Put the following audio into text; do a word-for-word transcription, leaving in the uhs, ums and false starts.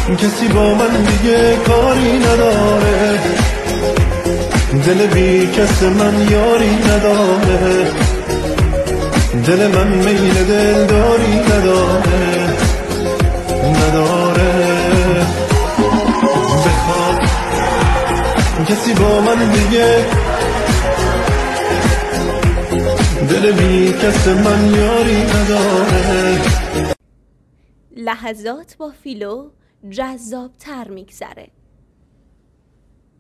کسی با من دیگه کاری نداره، دل بی کس من یاری نداره، دل من میل دل داری نداره نداره. بخواد کسی با من دیگه دل بی کس من یاری نداره. لحظات با فیلو جذاب تر میگذره.